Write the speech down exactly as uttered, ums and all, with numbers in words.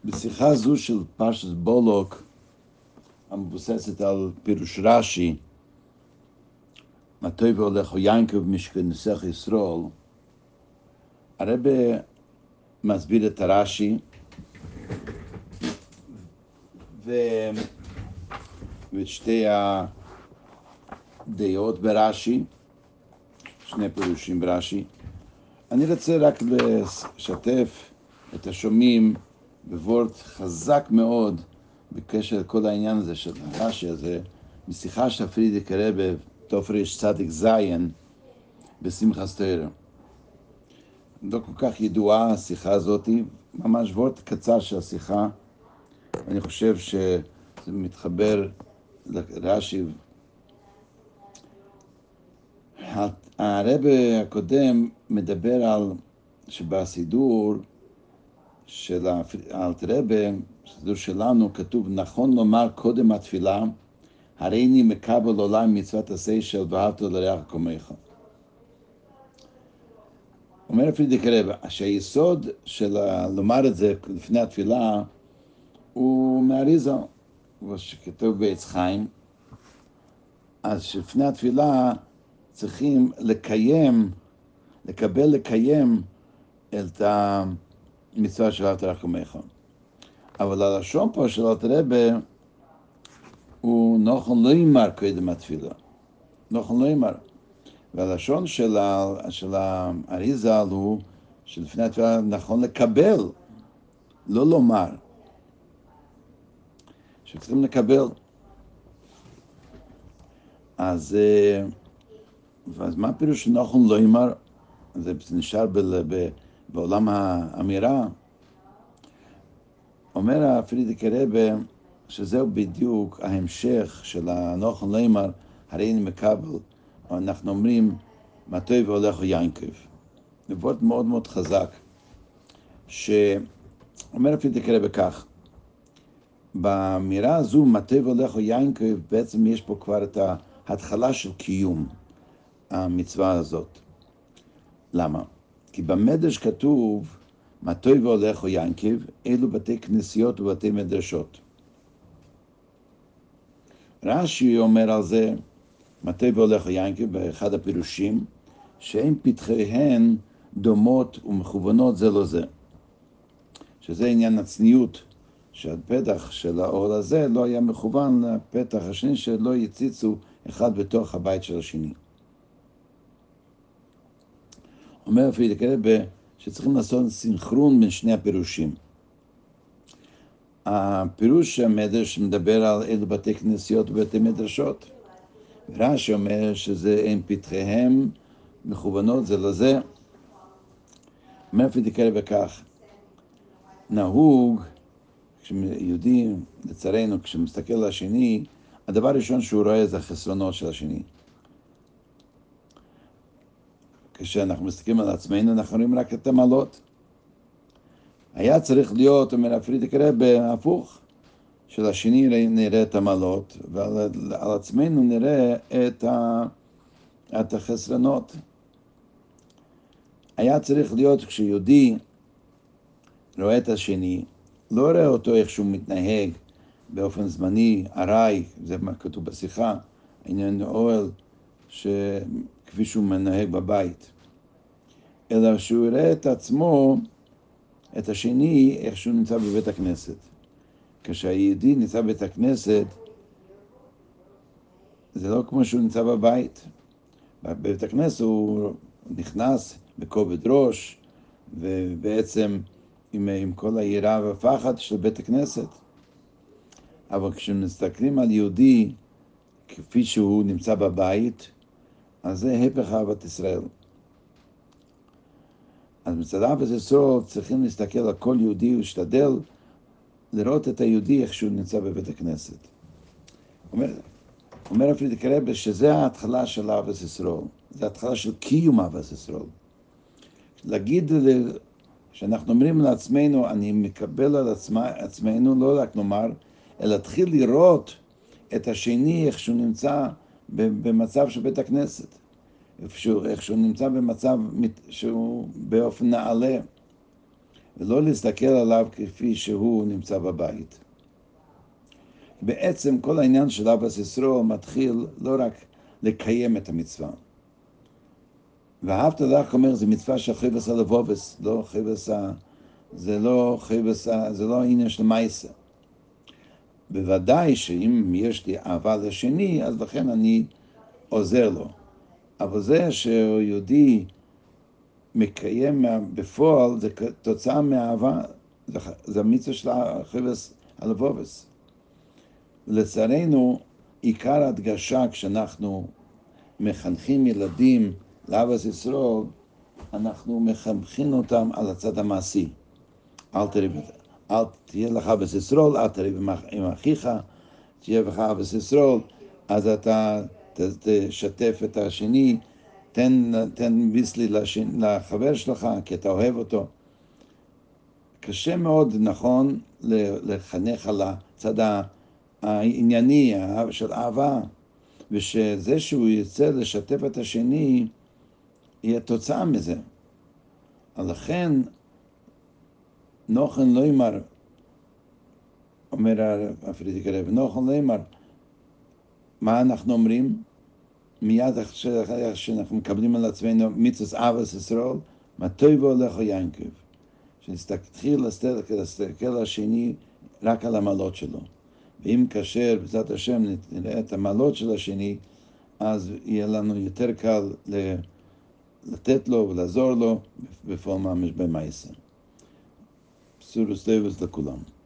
בשיחה זו של פרשת בולוק, המבוססת על פירוש רש"י, מה טוב הולך יעקב משכנותך ישראל, הרב מסביר את הרש"י ו... ואת שתי הדעות ברש"י, שני פירושים ברש"י. אני רוצה רק לשתף את השומעים בוורד חזק מאוד בקשר לכל העניין הזה של הרש"י הזה, משיחה של פרידיק רבי תופריש צדיק זיין בשמחת תורה. לא כל כך ידועה השיחה הזאת, ממש וורד קצר של השיחה. אני חושב שזה מתחבר לרש"י. הרבי הקודם מדבר על שבסידור של האלטרבה, בסידור שלנו, כתוב נכון לומר קודם התפילה, הריני מקבל עולם מצוות עשה של ואהבת לרעך כמוך. אומר פרידיק רבי, שהיסוד של לומר את זה לפני התפילה הוא מאריזה, שכתוב בעץ חיים, אז שלפני התפילה צריכים לקיים, לקבל לקיים את המצווה של ואהבת לרעך כמוך. אבל הלשון פה של אלתרבה הוא נכון לא יאמר קודם התפילה, נכון לא יאמר. והלשון של, של האריזה הוא שלפני התפילה נכון לקבל, לא לומר, שצריכים לקבל. אז, אז מה פירוש נכון לא יאמר? זה נשאר ב, ב, בעולם האמירה. אומר פרידיק רבי שזהו בדיוק ההמשך של הנכון לא יאמר, הרי אני מקבל, אנחנו אומרים, מה טוב הולך יעקב. זה וורד מאוד מאוד חזק, שאומר פרידיק רבי כך, באמירה הזו, מה טוב הולך יעקב, בעצם יש פה כבר את ההתחלה של קיום המצווה הזאת. למה? כי במדרש כתוב, מה טוב הולך יעקב, אלו בתי כנסיות ובתי מדרשות. רש"י אומר על זה, מה טוב הולך יעקב, באחד הפירושים, שאין פתחיהן דומות ומכוונות זה לא זה. שזה עניין הצניעות, שהפתח של האור הזה לא היה מכוון לפתח השני, שלא יציצו אחד בתוך הבית של השני. אומר פרידיק רבי שצריכים לעשות סינכרון בין שני הפירושים. הפירוש המדרש מדבר על אלו בתי כנסיות ובתי מדרשות. רש"י אומר שזה אין פתחיהם מכוונות זה לזה. אומר פרידיק רבי כך, נהוג, כשיהודי, לצערנו, כשמסתכל על השני, הדבר הראשון שהוא רואה זה החסרונות של השני. כשאנחנו מסתכלים על עצמנו, אנחנו רואים רק את המעלות. היה צריך להיות, אומר פרידיק רבי, הפוך, של השני נראה את המעלות, ועל על עצמנו נראה את, ה, את החסרונות. היה צריך להיות כשיהודי רואה את השני, לא רואה אותו איך שהוא מתנהג באופן זמני, ארעי, זה מה כתוב בשיחה, עניין אוהל, כפי שהוא מנהג בבית. אלא שהוא יראה את עצמו, את השני, איך שהוא נמצא בבית הכנסת. כשהיהודי נמצא בבית הכנסת, זה לא כמו שהוא נמצא בבית. בבית הכנסת הוא נכנס בכובד ראש, ובעצם עם, עם כל היראה והפחד של בית הכנסת. אבל כשמסתכלים על יהודי כפי שהוא נמצא בבית, אז זה הפך אהבת ישראל. אז מצד אהבת ישראל צריכים להסתכל על כל יהודי ולהשתדל לראות את היהודי איך שהוא נמצא בבית הכנסת. אומר, אומר פרידיק רבי שזה ההתחלה של אהבת ישראל, זה ההתחלה של קיום אהבת ישראל. להגיד שאנחנו אומרים לעצמנו, אני מקבל על עצמה, עצמנו, לא רק נאמר, אלא להתחיל לראות את השני איך שהוא נמצא במצב של בית הכנסת. איך שהוא נמצא במצב שהוא באופן נעלה. ולא להסתכל עליו כפי שהוא נמצא בבית. בעצם כל העניין של אהבת ישראל מתחיל לא רק לקיים את המצווה. ואהבת לך אומר, זה מצווה של חפץ הלבובס, לא חפץ ה... זה לא חפץ ה... זה לא העניין של מייסה. בוודאי שאם יש לי אהבה לשני, אז לכן אני עוזר לו. אבל זה שיהודי מקיים בפועל, זה תוצאה מהאהבה, זה המצווה של חפץ הלבובס. לצערנו, עיקר הדגשה כשאנחנו מחנכים ילדים לאהבת ישראל, אנחנו מחנכים אותם על הצד המעשי. אל תריב, אל תהיה לך אהבת ישראל, אל תריב עם אחיך, תהיה לך אהבת ישראל, אז אתה תשתף את השני, תן, תן ביסלי לחבר שלך, כי אתה אוהב אותו. קשה מאוד, נכון, לחנך על הצד הענייני של אהבה, ושזה שהוא יצא לשתף את השני, יהיה תוצאה מזה. לכן, נוחן לא יאמר, אומר הפרידיק הרב, נוחן לא יאמר, מה אנחנו אומרים? מיד אחרי שאנחנו מקבלים על עצמנו מצוות אהבת ישראל, מה טובו לך יעקב. שנסתכל להסתכל על השני רק על המעלות שלו. ואם כאשר בעזרת השם נראה את המעלות של השני, אז יהיה לנו יותר קל לתת לו ולעזור לו בפועל ממש במעשה. בשורות טובות לכולם.